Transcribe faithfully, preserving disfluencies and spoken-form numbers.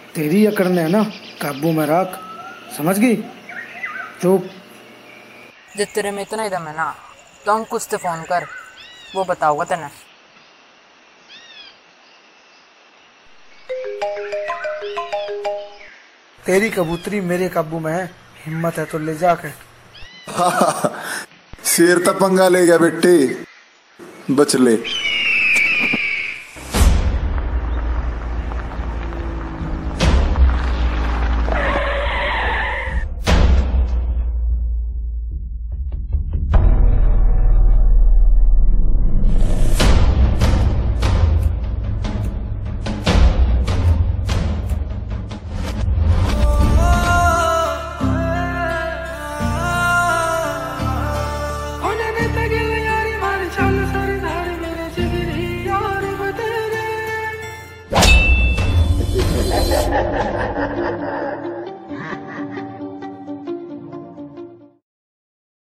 तेरी अकड़ में है ना, काबू में रख, समझ गई? चुप। जे तेरे में इतना ही दम है ना तो अंकुश से फोन कर, वो बताओगा तेने। तेरी कबूतरी मेरे काबू में है, हिम्मत है तो ले जाके। शेर तो पंगा ले गया बेटे, बच ले।